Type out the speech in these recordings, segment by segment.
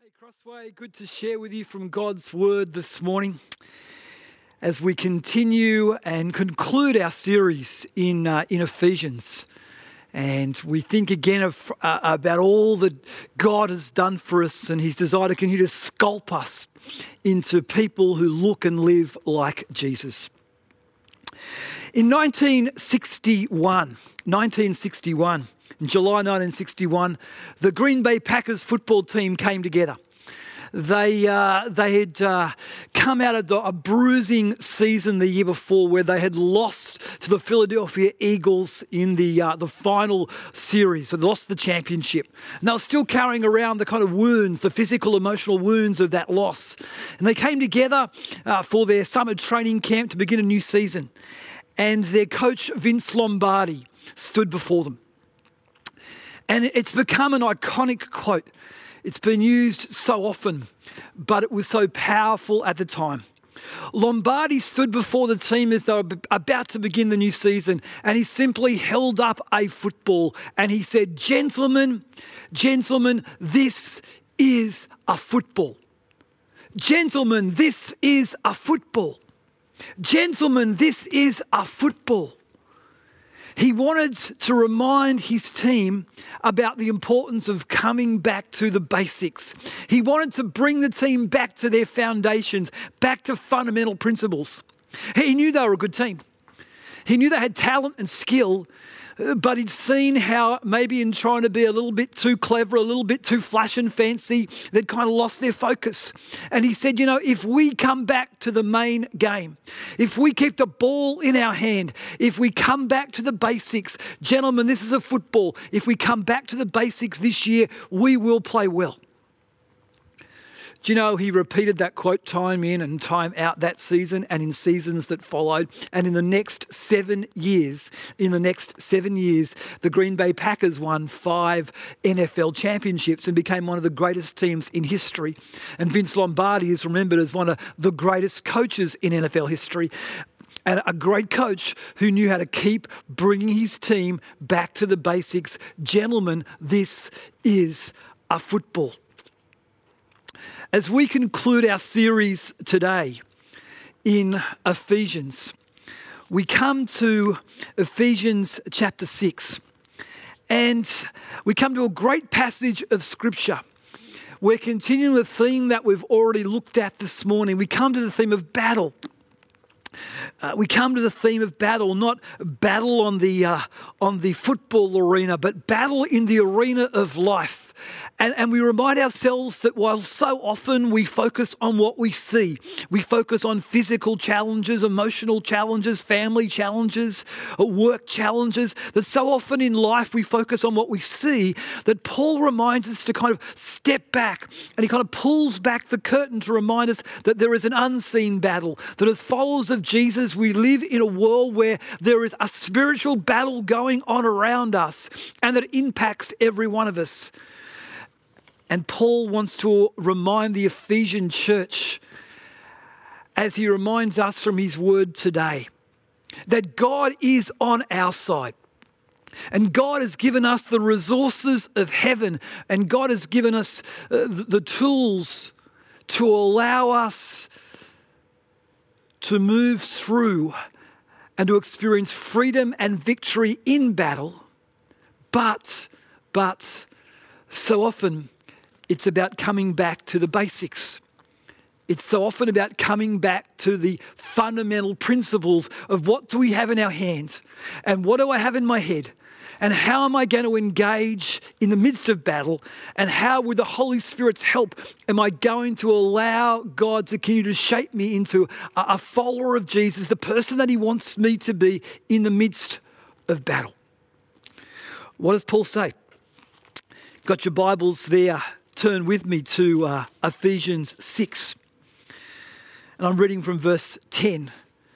Hey Crossway, good to share with you from God's Word this morning as we continue and conclude our series in Ephesians. And we think again about all that God has done for us and His desire to continue to sculpt us into people who look and live like Jesus. In 1961, in July 1961, the Green Bay Packers football team came together. They had come out of a bruising season the year before where they had lost to the Philadelphia Eagles in the final series. So they lost the championship. And they were still carrying around the kind of wounds, the physical, emotional wounds of that loss. And they came together for their summer training camp to begin a new season. And their coach, Vince Lombardi, stood before them. And it's become an iconic quote. It's been used so often, but it was so powerful at the time. Lombardi stood before the team as they were about to begin the new season, and he simply held up a football and he said, Gentlemen, this is a football. Gentlemen, this is a football. Gentlemen, this is a football. He wanted to remind his team about the importance of coming back to the basics. He wanted to bring the team back to their foundations, back to fundamental principles. He knew they were a good team. He knew they had talent and skill, but he'd seen how maybe in trying to be a little bit too clever, a little bit too flash and fancy, they'd kind of lost their focus. And he said, if we come back to the main game, if we keep the ball in our hand, if we come back to the basics, gentlemen, this is a football. If we come back to the basics this year, we will play well. Do you know he repeated that quote time in and time out that season and in seasons that followed? And in the next 7 years, the Green Bay Packers won 5 NFL championships and became one of the greatest teams in history. And Vince Lombardi is remembered as one of the greatest coaches in NFL history. And a great coach who knew how to keep bringing his team back to the basics. Gentlemen, this is a football. As we conclude our series today in Ephesians, we come to Ephesians chapter 6, and we come to a great passage of Scripture. We're continuing the theme that we've already looked at this morning. We come to the theme of battle. We come to the theme of battle, not battle on the football arena, but battle in the arena of life. And we remind ourselves that while so often we focus on what we see, we focus on physical challenges, emotional challenges, family challenges, work challenges, that so often in life we focus on what we see, that Paul reminds us to kind of step back, and he kind of pulls back the curtain to remind us that there is an unseen battle, that as followers of Jesus, we live in a world where there is a spiritual battle going on around us, and that it impacts every one of us. And Paul wants to remind the Ephesian church, as he reminds us from his word today, that God is on our side. And God has given us the resources of heaven, and God has given us the tools to allow us to move through and to experience freedom and victory in battle. But so often, it's about coming back to the basics. It's so often about coming back to the fundamental principles of what do we have in our hands and what do I have in my head and how am I going to engage in the midst of battle, and how, with the Holy Spirit's help, am I going to allow God to continue to shape me into a follower of Jesus, the person that He wants me to be in the midst of battle. What does Paul say? Got your Bibles there? Turn with me to Ephesians 6. And I'm reading from verse 10.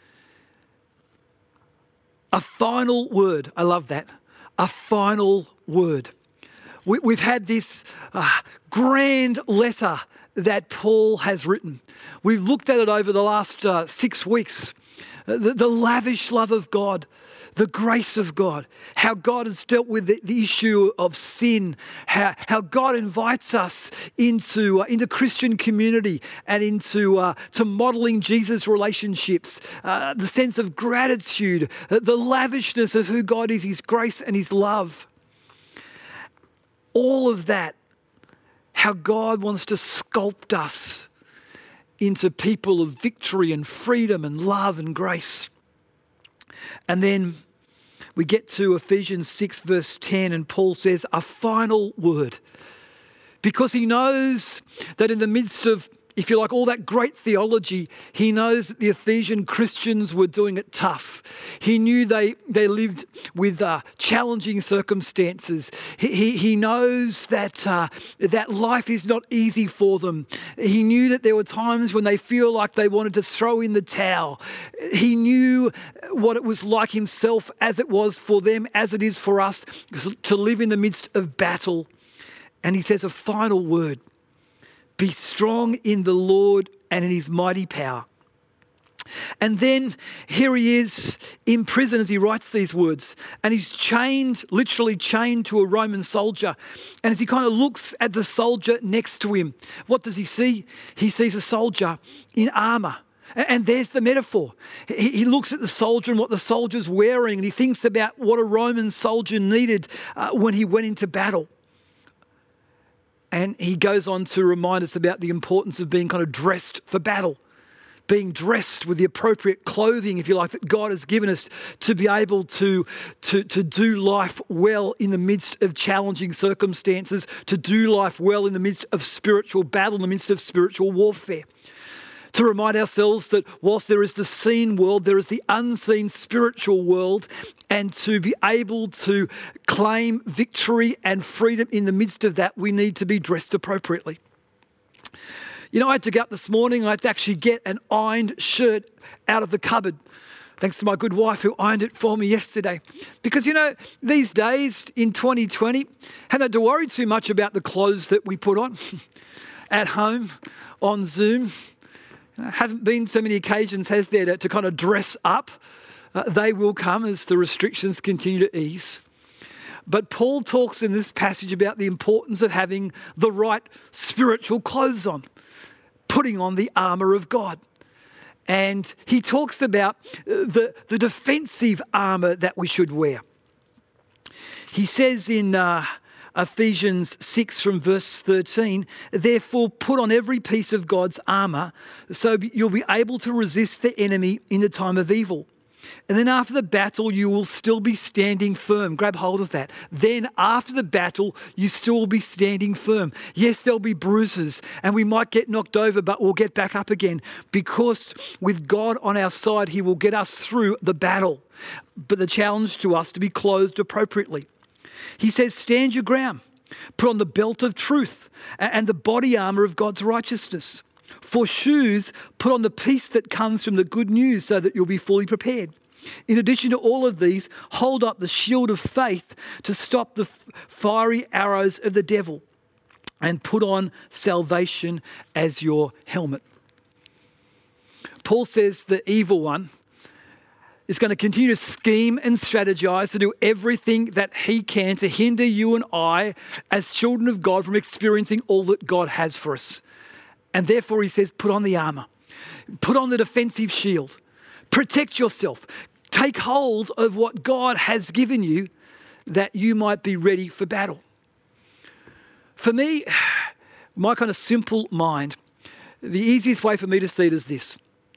A final word. I love that. A final word. We've had this grand letter that Paul has written. We've looked at it over the last 6 weeks. The lavish love of God the grace of God, how God has dealt with the issue of sin, how God invites us into Christian community and into to modeling Jesus' relationships, the sense of gratitude, the lavishness of who God is, His grace and His love. All of that, how God wants to sculpt us into people of victory and freedom and love and grace. And then we get to Ephesians 6 verse 10 and Paul says a final word, because he knows that in the midst of, if you like, all that great theology, he knows that the Ephesian Christians were doing it tough. He knew they lived with challenging circumstances. He knows that life is not easy for them. He knew that there were times when they feel like they wanted to throw in the towel. He knew what it was like himself, as it was for them, as it is for us, to live in the midst of battle. And he says a final word. Be strong in the Lord and in His mighty power. And then here he is in prison as he writes these words, and he's chained, literally chained to a Roman soldier. And as he kind of looks at the soldier next to him, what does he see? He sees a soldier in armour. And there's the metaphor. He looks at the soldier and what the soldier's wearing, and he thinks about what a Roman soldier needed when he went into battle. And he goes on to remind us about the importance of being kind of dressed for battle, being dressed with the appropriate clothing, if you like, that God has given us to be able to do life well in the midst of challenging circumstances, to do life well in the midst of spiritual battle, in the midst of spiritual warfare. To remind ourselves that whilst there is the seen world, there is the unseen spiritual world, and to be able to claim victory and freedom in the midst of that, we need to be dressed appropriately. You know, I had to get up this morning and I had to actually get an ironed shirt out of the cupboard, thanks to my good wife who ironed it for me yesterday. Because, you know, these days in 2020, haven't had to worry too much about the clothes that we put on at home, on Zoom. Haven't been so many occasions, has there, to kind of dress up. They will come as the restrictions continue to ease. But Paul talks in this passage about the importance of having the right spiritual clothes on, putting on the armour of God. And he talks about the defensive armour that we should wear. He says in Ephesians 6 from verse 13, therefore put on every piece of God's armour so you'll be able to resist the enemy in the time of evil. And then after the battle, you will still be standing firm. Grab hold of that. Then after the battle, you still will be standing firm. Yes, there'll be bruises and we might get knocked over, but we'll get back up again, because with God on our side, He will get us through the battle. But the challenge to us to be clothed appropriately. He says, stand your ground, put on the belt of truth and the body armour of God's righteousness. For shoes, put on the peace that comes from the good news so that you'll be fully prepared. In addition to all of these, hold up the shield of faith to stop the fiery arrows of the devil, and put on salvation as your helmet. Paul says the evil one is going to continue to scheme and strategize to do everything that he can to hinder you and I as children of God from experiencing all that God has for us. And therefore he says, put on the armor, put on the defensive shield, protect yourself, take hold of what God has given you that you might be ready for battle. For me, my kind of simple mind, the easiest way for me to see it is this.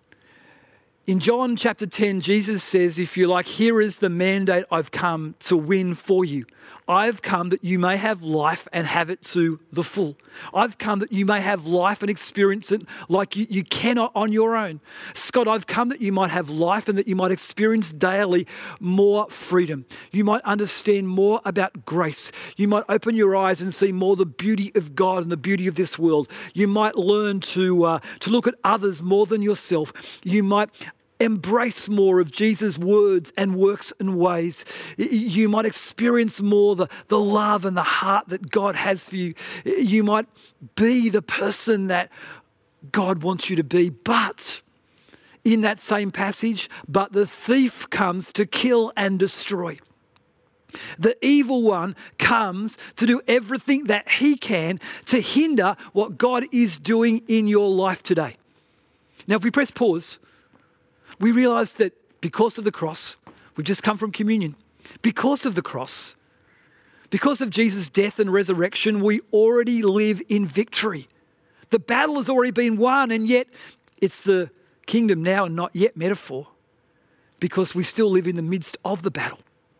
In John chapter 10, Jesus says, if you like, here is the mandate I've come to win for you. I've come that you may have life and have it to the full. I've come that you may have life and experience it like you cannot on your own. Scott, I've come that you might have life and that you might experience daily more freedom. You might understand more about grace. You might open your eyes and see more the beauty of God and the beauty of this world. You might learn to look at others more than yourself. You might embrace more of Jesus' words and works and ways. You might experience more the love and the heart that God has for you. You might be the person that God wants you to be. But in that same passage, but the thief comes to kill and destroy. The evil one comes to do everything that he can to hinder what God is doing in your life today. Now, if we press pause, we realize that because of the cross, we've just come from communion, because of the cross, because of Jesus' death and resurrection, we already live in victory. The battle has already been won, and yet it's the kingdom now and not yet metaphor, because we still live in the midst of the battle.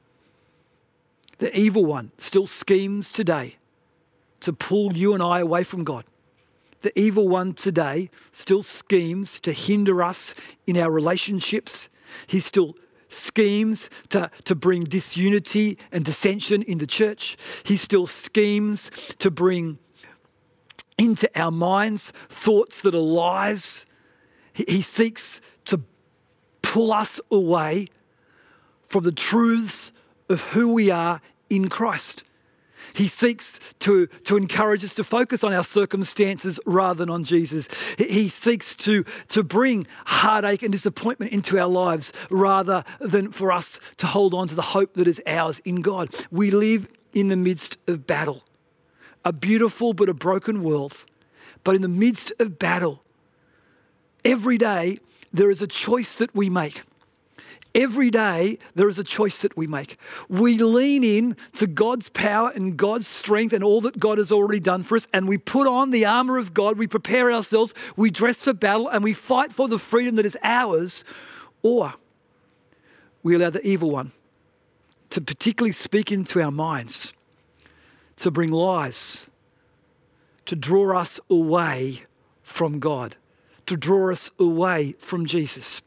The evil one still schemes today to pull you and I away from God. The evil one today still schemes to hinder us in our relationships. He still schemes to bring disunity and dissension in the church. He still schemes to bring into our minds thoughts that are lies. He seeks to pull us away from the truths of who we are in Christ. He seeks to encourage us to focus on our circumstances rather than on Jesus. He seeks to bring heartache and disappointment into our lives rather than for us to hold on to the hope that is ours in God. We live in the midst of battle, a beautiful but a broken world. But in the midst of battle, every day there is a choice that we make. Every day, there is a choice that we make. We lean in to God's power and God's strength and all that God has already done for us, and we put on the armor of God, we prepare ourselves, we dress for battle, and we fight for the freedom that is ours, or we allow the evil one to particularly speak into our minds, to bring lies, to draw us away from God, to draw us away from Jesus.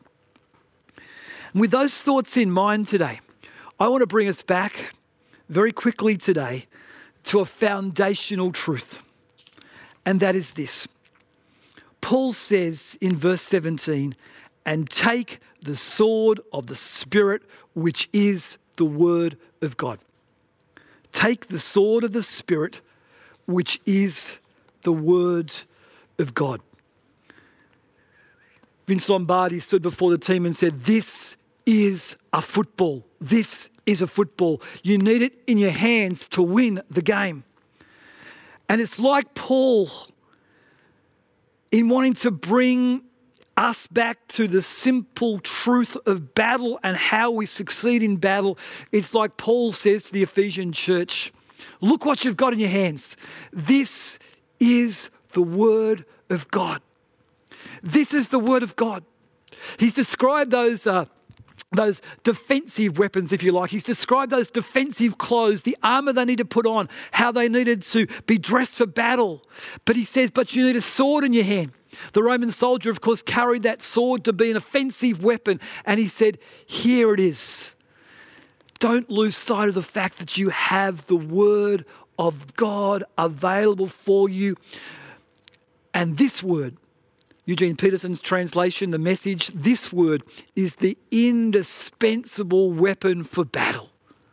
And with those thoughts in mind today, I want to bring us back very quickly today to a foundational truth. And that is this. Paul says in verse 17, and take the sword of the Spirit, which is the word of God. Take the sword of the Spirit, which is the word of God. Vince Lombardi stood before the team and said, this is a football. This is a football. You need it in your hands to win the game. And it's like Paul in wanting to bring us back to the simple truth of battle and how we succeed in battle. It's like Paul says to the Ephesian church, look what you've got in your hands. This is the word of God. This is the word of God. He's described those defensive weapons, if you like. He's described those defensive clothes, the armor they need to put on, how they needed to be dressed for battle. But he says, but you need a sword in your hand. The Roman soldier, of course, carried that sword to be an offensive weapon. And he said, here it is. Don't lose sight of the fact that you have the word of God available for you. And this word, Eugene Peterson's translation, the Message, this word is the indispensable weapon for battle.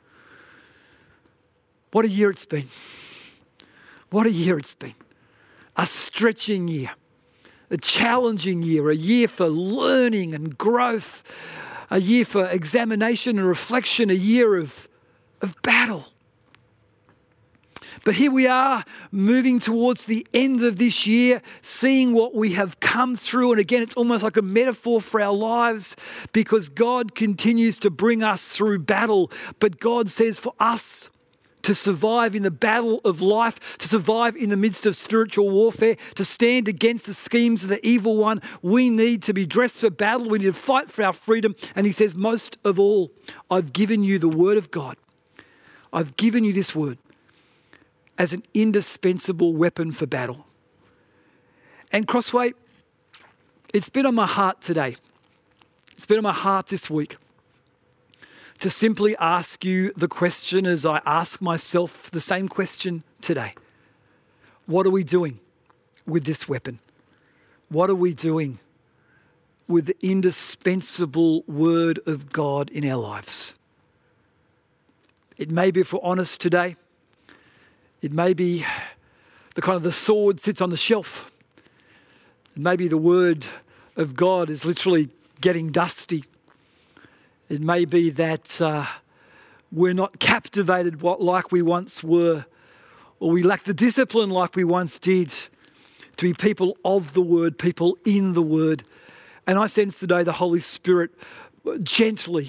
What a year it's been. What a year it's been. A stretching year, a challenging year, a year for learning and growth, a year for examination and reflection, a year of battle. But here we are moving towards the end of this year, seeing what we have come through. And again, it's almost like a metaphor for our lives because God continues to bring us through battle. But God says for us to survive in the battle of life, to survive in the midst of spiritual warfare, to stand against the schemes of the evil one, we need to be dressed for battle. We need to fight for our freedom. And he says, most of all, I've given you the word of God. I've given you this word as an indispensable weapon for battle. And Crossway, it's been on my heart today. It's been on my heart this week to simply ask you the question as I ask myself the same question today. What are we doing with this weapon? What are we doing with the indispensable word of God in our lives? It may be, if we're honest today, it may be the sword sits on the shelf. Maybe the word of God is literally getting dusty. It may be that we're not captivated like we once were, or we lack the discipline like we once did to be people of the Word, people in the Word. And I sense today the Holy Spirit gently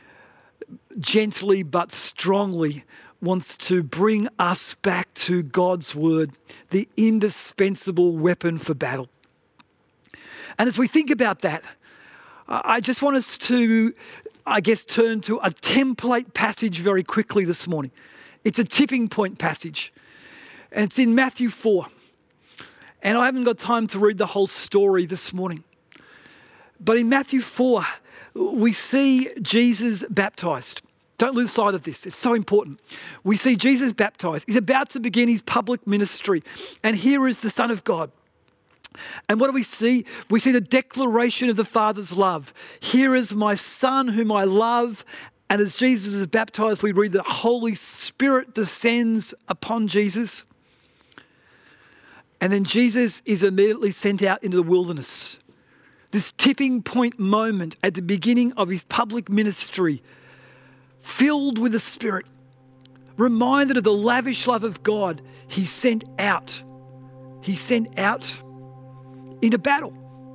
but strongly wants to bring us back to God's Word, the indispensable weapon for battle. And as we think about that, I just want us to, turn to a template passage very quickly this morning. It's a tipping point passage, and it's in Matthew 4. And I haven't got time to read the whole story this morning. But in Matthew 4, we see Jesus baptized. Don't lose sight of this. It's so important. We see Jesus baptized. He's about to begin his public ministry. And here is the Son of God. And what do we see? We see the declaration of the Father's love. Here is my Son whom I love. And as Jesus is baptized, we read the Holy Spirit descends upon Jesus. And then Jesus is immediately sent out into the wilderness. This tipping point moment at the beginning of his public ministry, filled with the Spirit, reminded of the lavish love of God, he's sent out. He's sent out into battle.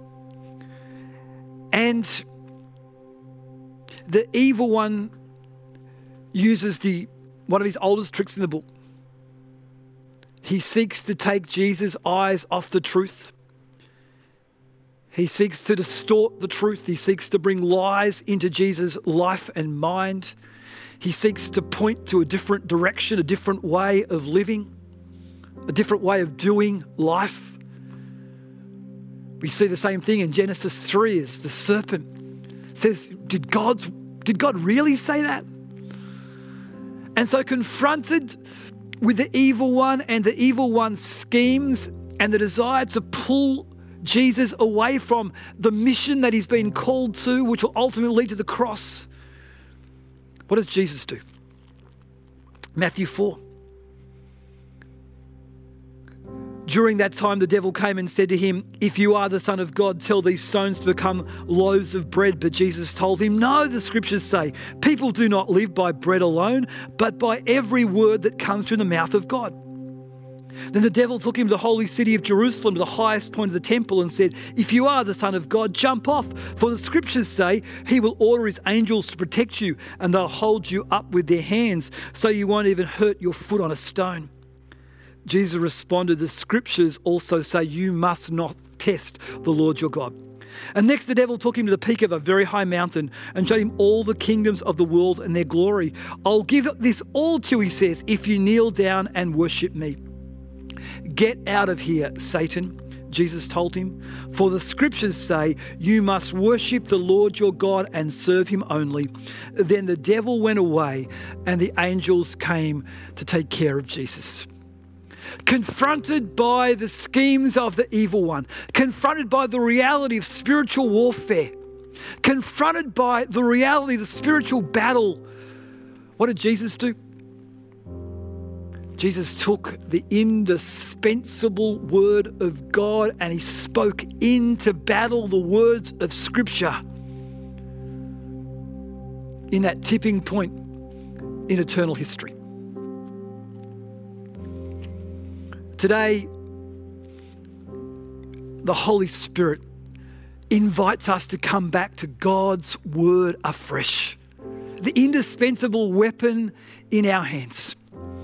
And the evil one uses one of his oldest tricks in the book. He seeks to take Jesus' eyes off the truth. He seeks to distort the truth. He seeks to bring lies into Jesus' life and mind. He seeks to point to a different direction, a different way of living, a different way of doing life. We see the same thing in Genesis 3 as the serpent says, did God really say that? And so confronted with the evil one and the evil one's schemes and the desire to pull Jesus away from the mission that he's been called to, which will ultimately lead to the cross, what does Jesus do? Matthew 4. During that time, the devil came and said to him, if you are the Son of God, tell these stones to become loaves of bread. But Jesus told him, no, the scriptures say, people do not live by bread alone, but by every word that comes from the mouth of God. Then the devil took him to the holy city of Jerusalem, to the highest point of the temple, and said, if you are the Son of God, jump off. For the scriptures say he will order his angels to protect you, and they'll hold you up with their hands, so you won't even hurt your foot on a stone. Jesus responded, the scriptures also say you must not test the Lord your God. And next the devil took him to the peak of a very high mountain and showed him all the kingdoms of the world and their glory. I'll give this all to you, he says, if you kneel down and worship me. Get out of here, Satan, Jesus told him, for the scriptures say you must worship the Lord your God and serve him only. Then the devil went away and the angels came to take care of Jesus. Confronted by the schemes of the evil one, confronted by the reality of spiritual warfare, confronted by the reality of the spiritual battle, what did Jesus do? Jesus took the indispensable word of God and he spoke into battle the words of Scripture in that tipping point in eternal history. Today, the Holy Spirit invites us to come back to God's word afresh, the indispensable weapon in our hands.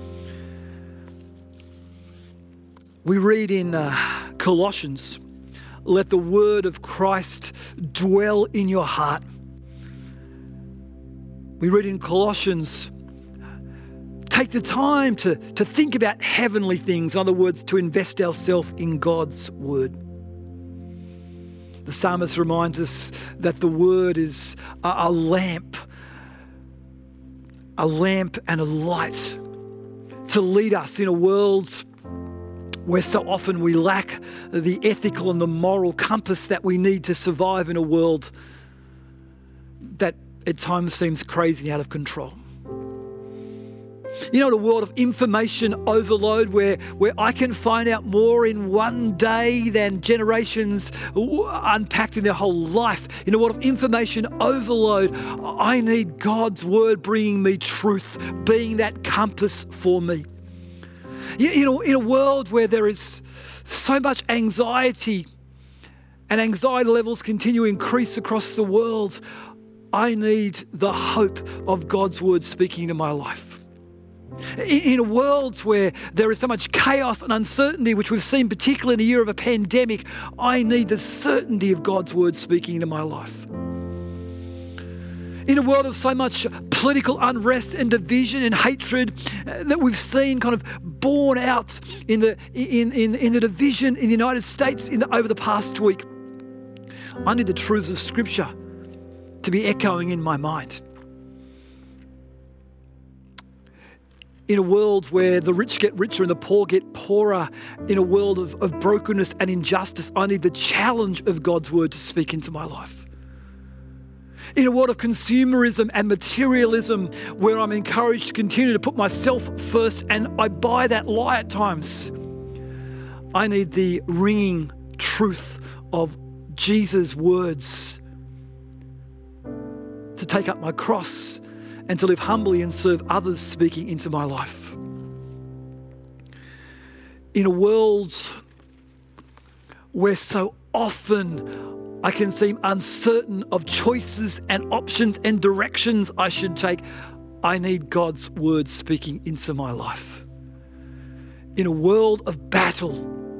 We read in Colossians, let the word of Christ dwell in your heart. We read in Colossians, take the time to think about heavenly things. In other words, to invest ourselves in God's word. The psalmist reminds us that the word is a lamp and a light to lead us in a world where so often we lack the ethical and the moral compass that we need to survive in a world that at times seems crazy and out of control. In a world of information overload where I can find out more in one day than generations unpacked in their whole life. In a world of information overload, I need God's word bringing me truth, being that compass for me. In a world where there is so much anxiety and anxiety levels continue to increase across the world, I need the hope of God's word speaking to my life. In a world where there is so much chaos and uncertainty, which we've seen particularly in a year of a pandemic, I need the certainty of God's word speaking into my life. In a world of so much political unrest and division and hatred that we've seen kind of borne out in the division in the United States over the past week, I need the truths of Scripture to be echoing in my mind. In a world where the rich get richer and the poor get poorer, in a world of brokenness and injustice, I need the challenge of God's word to speak into my life. In a world of consumerism and materialism, where I'm encouraged to continue to put myself first, and I buy that lie at times, I need the ringing truth of Jesus' words to take up my cross and to live humbly and serve others, speaking into my life. In a world where so often I can seem uncertain of choices and options and directions I should take, I need God's word speaking into my life. In a world of battle,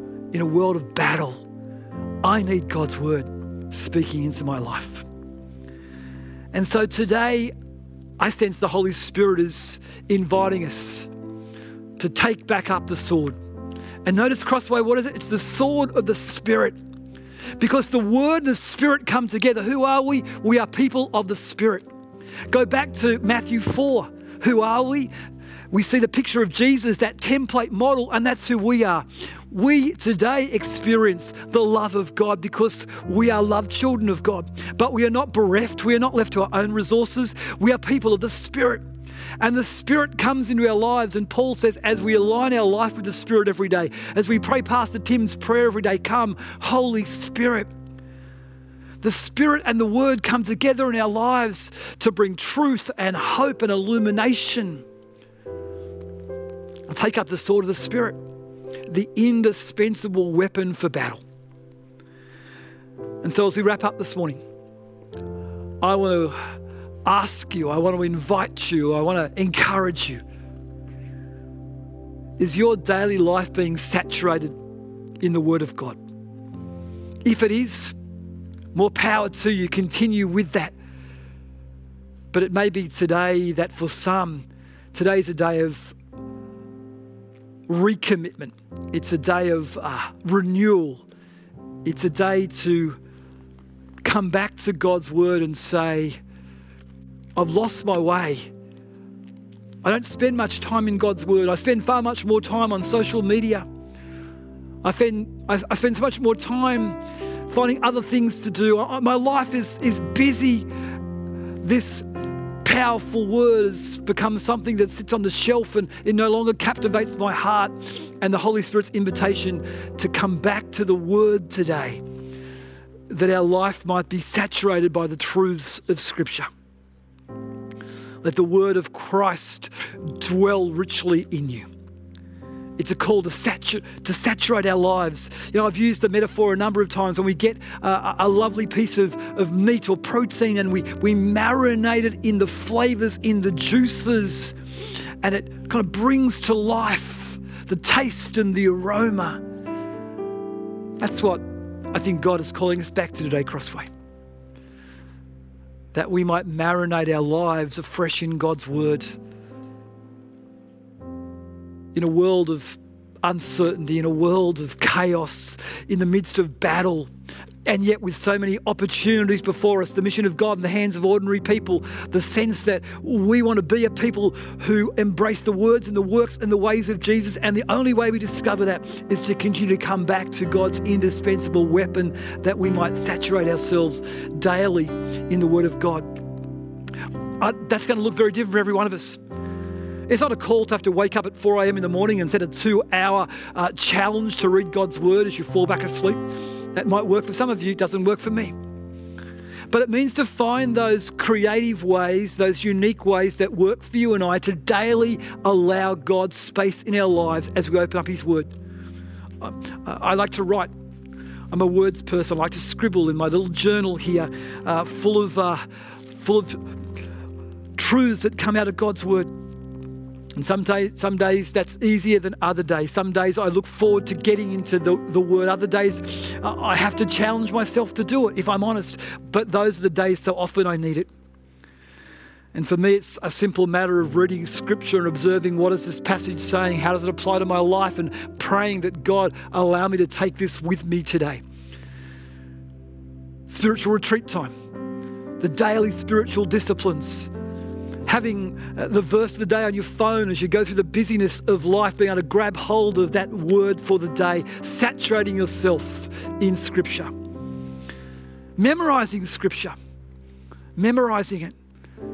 I need God's word speaking into my life. And so today, I sense the Holy Spirit is inviting us to take back up the sword. And notice, Crossway, what is it? It's the sword of the Spirit. Because the Word and the Spirit come together. Who are we? We are people of the Spirit. Go back to Matthew 4. Who are we? We see the picture of Jesus, that template model, and that's who we are. We today experience the love of God because we are loved children of God. But we are not bereft. We are not left to our own resources. We are people of the Spirit. And the Spirit comes into our lives. And Paul says, as we align our life with the Spirit every day, as we pray Pastor Tim's prayer every day, come, Holy Spirit. The Spirit and the Word come together in our lives to bring truth and hope and illumination. Take up the sword of the Spirit, the indispensable weapon for battle. And so as we wrap up this morning, I want to ask you, I want to invite you, I want to encourage you. Is your daily life being saturated in the Word of God? If it is, more power to you. Continue with that. But it may be today that for some, today's a day of recommitment. It's a day of renewal. It's a day to come back to God's word and say, I've lost my way. I don't spend much time in God's word. I spend far much more time on social media. I spend so much more time finding other things to do. My life is busy. This powerful word has become something that sits on the shelf and it no longer captivates my heart. And the Holy Spirit's invitation to come back to the word today, that our life might be saturated by the truths of Scripture. Let the word of Christ dwell richly in you. It's a call to saturate our lives. I've used the metaphor a number of times when we get a lovely piece of meat or protein and we marinate it in the flavors, in the juices, and it kind of brings to life the taste and the aroma. That's what I think God is calling us back to today, Crossway. That we might marinate our lives afresh in God's word. In a world of uncertainty, in a world of chaos, in the midst of battle, and yet with so many opportunities before us, the mission of God in the hands of ordinary people, the sense that we want to be a people who embrace the words and the works and the ways of Jesus, and the only way we discover that is to continue to come back to God's indispensable weapon, that we might saturate ourselves daily in the Word of God. That's going to look very different for every one of us. It's not a call to have to wake up at 4 a.m. in the morning and set a 2-hour challenge to read God's word as you fall back asleep. That might work for some of you, it doesn't work for me. But it means to find those creative ways, those unique ways that work for you and I to daily allow God's space in our lives as we open up His word. I like to write. I'm a words person. I like to scribble in my little journal here, full of truths that come out of God's word. And some days that's easier than other days. Some days I look forward to getting into the word. Other days I have to challenge myself to do it, if I'm honest. But those are the days so often I need it. And for me, it's a simple matter of reading scripture and observing what is this passage saying, how does it apply to my life, and praying that God allow me to take this with me today. Spiritual retreat time, the daily spiritual disciplines, having the verse of the day on your phone as you go through the busyness of life, being able to grab hold of that word for the day, saturating yourself in scripture. Memorizing scripture, memorizing it.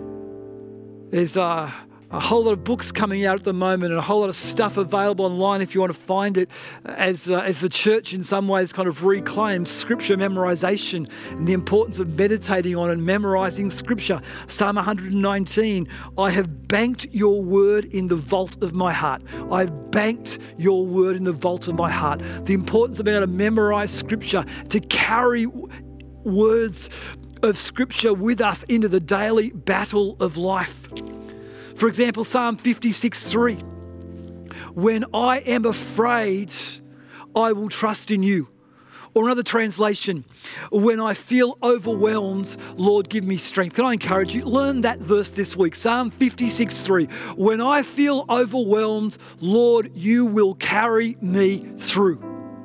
There's a whole lot of books coming out at the moment and a whole lot of stuff available online if you want to find it, as the church in some ways kind of reclaims scripture memorization and the importance of meditating on and memorizing scripture. Psalm 119, I have banked your word in the vault of my heart. I've banked your word in the vault of my heart. The importance of being able to memorize scripture, to carry words of scripture with us into the daily battle of life. For example, Psalm 56:3, when I am afraid, I will trust in you. Or another translation, when I feel overwhelmed, Lord, give me strength. Can I encourage you? Learn that verse this week. Psalm 56:3, when I feel overwhelmed, Lord, you will carry me through.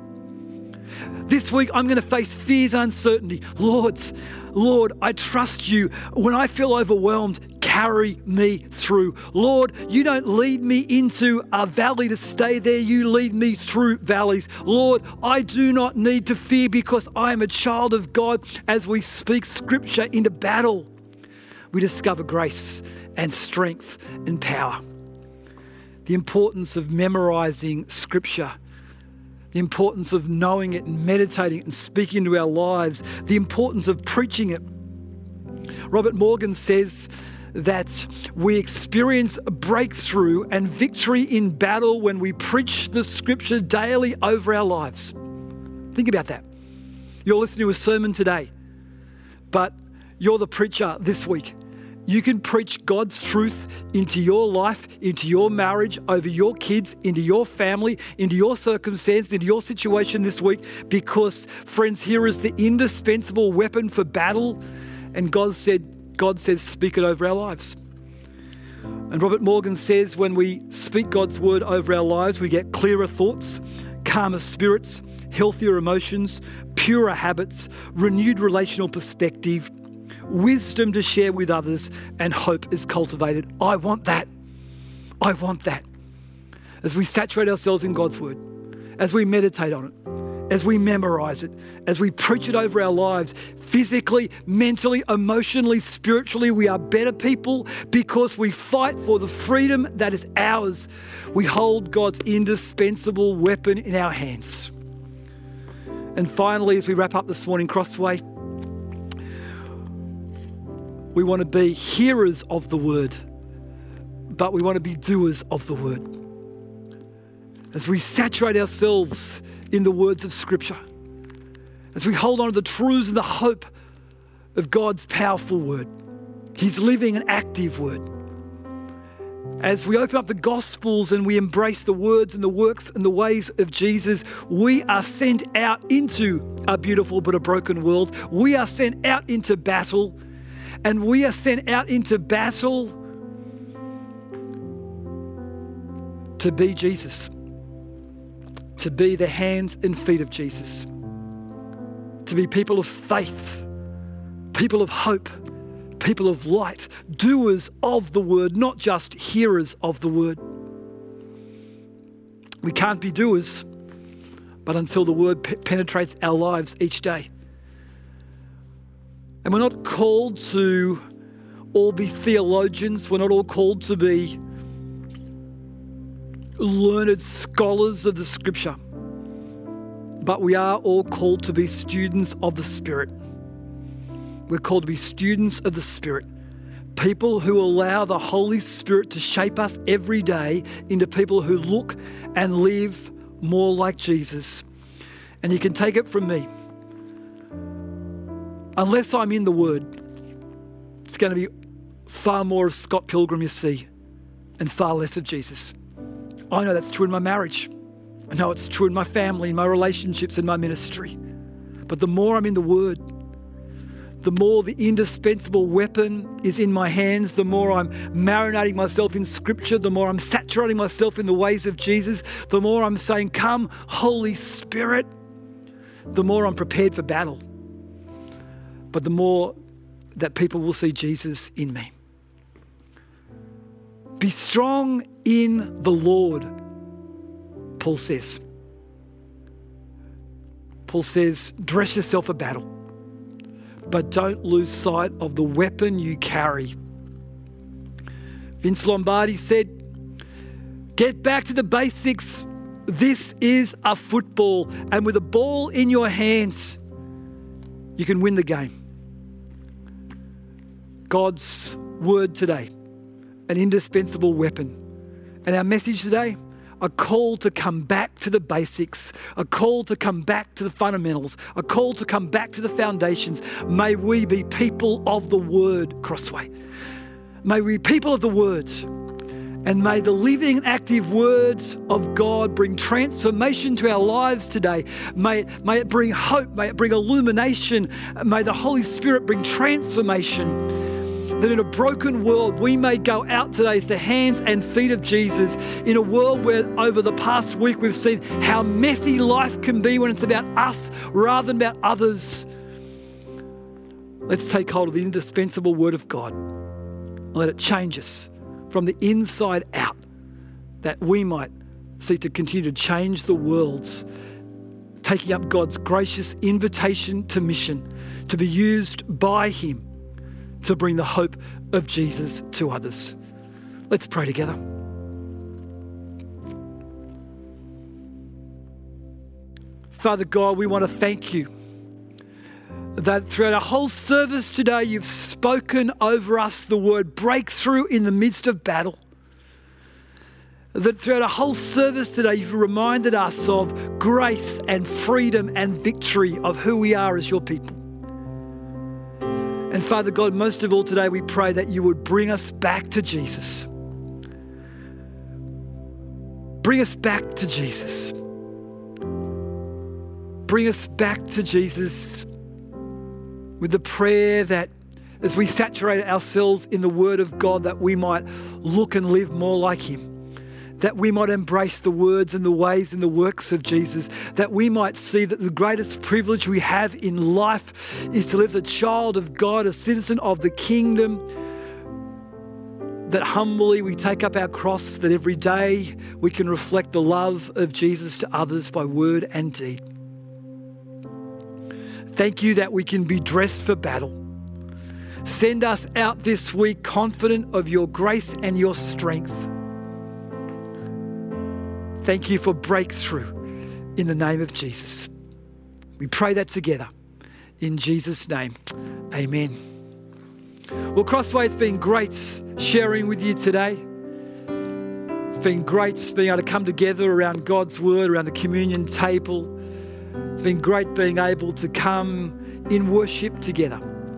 This week, I'm going to face fears and uncertainty. Lord, I trust you. When I feel overwhelmed, carry me through. Lord, you don't lead me into a valley to stay there. You lead me through valleys. Lord, I do not need to fear because I am a child of God. As we speak scripture into battle, we discover grace and strength and power. The importance of memorizing scripture, the importance of knowing it and meditating it and speaking into our lives, the importance of preaching it. Robert Morgan says that we experience breakthrough and victory in battle when we preach the scripture daily over our lives. Think about that. You're listening to a sermon today, but you're the preacher this week. You can preach God's truth into your life, into your marriage, over your kids, into your family, into your circumstance, into your situation this week, because, friends, here is the indispensable weapon for battle. And God says, speak it over our lives. And Robert Morgan says, when we speak God's word over our lives, we get clearer thoughts, calmer spirits, healthier emotions, purer habits, renewed relational perspective, wisdom to share with others, and hope is cultivated. I want that. I want that. As we saturate ourselves in God's word, as we meditate on it, as we memorize it, as we preach it over our lives, physically, mentally, emotionally, spiritually, we are better people because we fight for the freedom that is ours. We hold God's indispensable weapon in our hands. And finally, as we wrap up this morning, Crossway, we want to be hearers of the word, but we want to be doers of the word. As we saturate ourselves in the words of Scripture, as we hold on to the truths and the hope of God's powerful word, His living and active word. As we open up the Gospels and we embrace the words and the works and the ways of Jesus, we are sent out into a beautiful but a broken world. We are sent out into battle. And we are sent out into battle to be Jesus, to be the hands and feet of Jesus, to be people of faith, people of hope, people of light, doers of the word, not just hearers of the word. We can't be doers, but until the word penetrates our lives each day. And we're not called to all be theologians. We're not all called to be learned scholars of the Scripture, but we are all called to be students of the Spirit. We're called to be students of the Spirit, people who allow the Holy Spirit to shape us every day into people who look and live more like Jesus. And you can take it from me. Unless I'm in the Word, it's going to be far more of Scott Pilgrim you see and far less of Jesus. I know that's true in my marriage. I know it's true in my family, in my relationships, in my ministry. But the more I'm in the Word, the more the indispensable weapon is in my hands, the more I'm marinating myself in Scripture, the more I'm saturating myself in the ways of Jesus, the more I'm saying, come, Holy Spirit, the more I'm prepared for battle. But the more that people will see Jesus in me. Be strong in the Lord, Paul says. Paul says, dress yourself for battle, but don't lose sight of the weapon you carry. Vince Lombardi said, get back to the basics. This is a football, and with a ball in your hands, you can win the game. God's word today, an indispensable weapon. And our message today, a call to come back to the basics, a call to come back to the fundamentals, a call to come back to the foundations. May we be people of the word, Crossway. May we be people of the word. And may the living and active words of God bring transformation to our lives today. May it bring hope. May it bring illumination. May the Holy Spirit bring transformation. That in a broken world, we may go out today as the hands and feet of Jesus in a world where over the past week we've seen how messy life can be when it's about us rather than about others. Let's take hold of the indispensable word of God and let it change us from the inside out, that we might seek to continue to change the world, taking up God's gracious invitation to mission, to be used by Him to bring the hope of Jesus to others. Let's pray together. Father God, we want to thank you that throughout our whole service today, you've spoken over us the word breakthrough in the midst of battle. That throughout our whole service today, you've reminded us of grace and freedom and victory of who we are as your people. And Father God, most of all today, we pray that you would bring us back to Jesus. Bring us back to Jesus. Bring us back to Jesus with the prayer that as we saturate ourselves in the Word of God, that we might look and live more like Him. That we might embrace the words and the ways and the works of Jesus, that we might see that the greatest privilege we have in life is to live as a child of God, a citizen of the kingdom, that humbly we take up our cross, that every day we can reflect the love of Jesus to others by word and deed. Thank you that we can be dressed for battle. Send us out this week confident of your grace and your strength. Thank you for breakthrough in the name of Jesus. We pray that together in Jesus' name. Amen. Well, Crossway, it's been great sharing with you today. It's been great being able to come together around God's word, around the communion table. It's been great being able to come in worship together.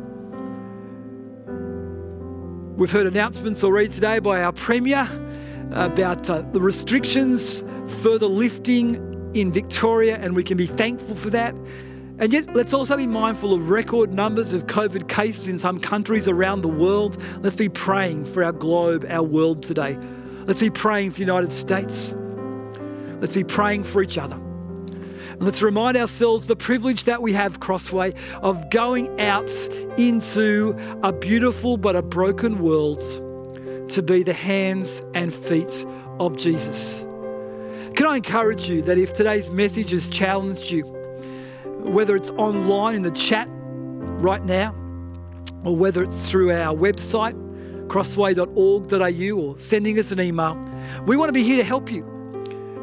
We've heard announcements already today by our Premier about the restrictions further lifting in Victoria, and we can be thankful for that. And yet, let's also be mindful of record numbers of COVID cases in some countries around the world. Let's be praying for our globe, our world today. Let's be praying for the United States. Let's be praying for each other. And let's remind ourselves the privilege that we have, Crossway, of going out into a beautiful but a broken world to be the hands and feet of Jesus. Can I encourage you that if today's message has challenged you, whether it's online in the chat right now, or whether it's through our website, crossway.org.au, or sending us an email, we want to be here to help you.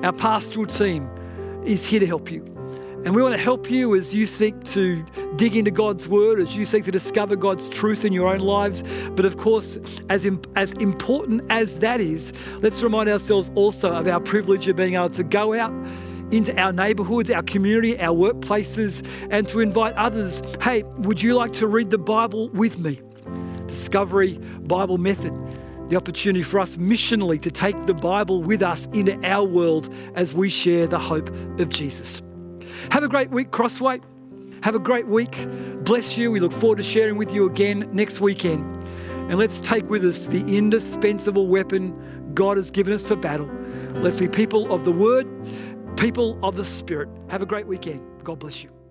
Our pastoral team is here to help you. And we want to help you as you seek to dig into God's word, as you seek to discover God's truth in your own lives. But of course, as important as that is, let's remind ourselves also of our privilege of being able to go out into our neighborhoods, our community, our workplaces, and to invite others, hey, would you like to read the Bible with me? Discovery Bible Method, the opportunity for us missionally to take the Bible with us into our world as we share the hope of Jesus. Have a great week, Crossway. Have a great week. Bless you. We look forward to sharing with you again next weekend. And let's take with us the indispensable weapon God has given us for battle. Let's be people of the Word, people of the Spirit. Have a great weekend. God bless you.